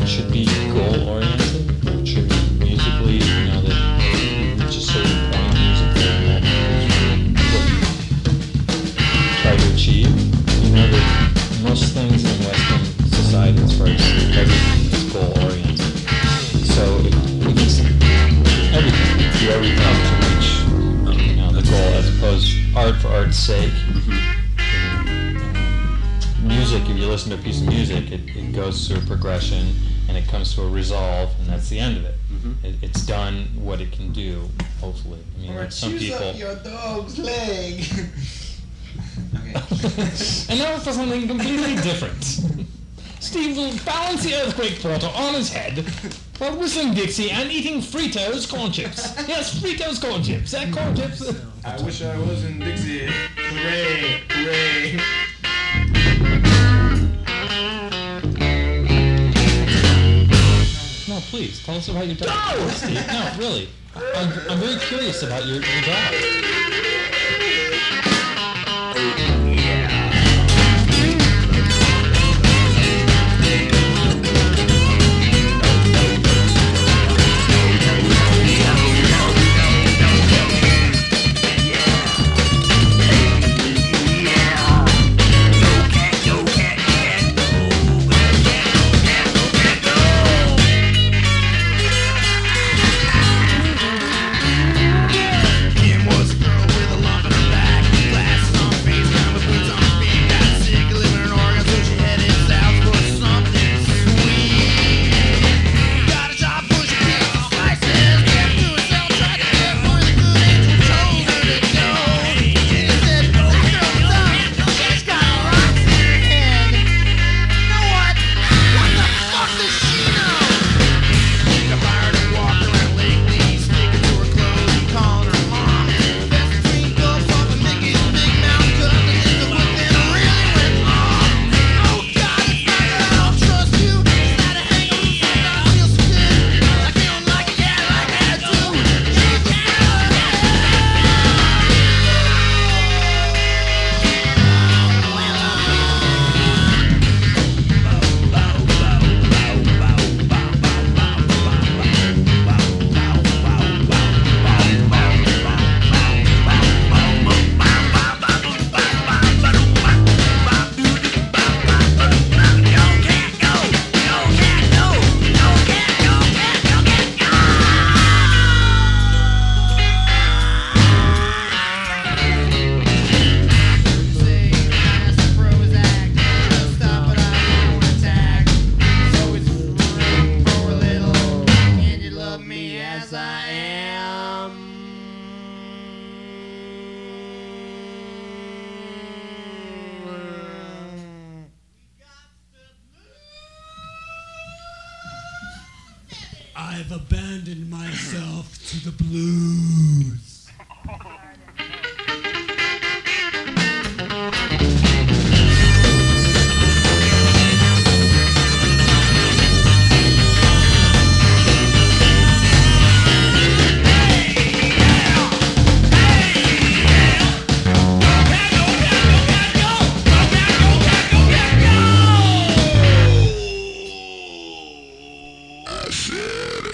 should be goal-oriented. It should be musically, that you reach a certain point musically, and that is what you try to achieve. That most things in Western society, as far as everything, is goal-oriented. So we just everything, do everything to reach, the goal, as opposed to art for art's sake. Music, if you listen to a piece of music, it goes through a progression and it comes to a resolve, and that's the end of it. It's done what it can do, hopefully. Some people. Up your dog's leg. Okay. And now for something completely different. Steve will balance the earthquake portal on his head while whistling Dixie and eating Fritos corn chips. Yes, Fritos corn chips. That corn chips. I wish I was in Dixie. Hooray! Hooray! No, please, tell us about your dog. Steve. No, really. I'm very curious about your dog. I've abandoned myself to the blues. I said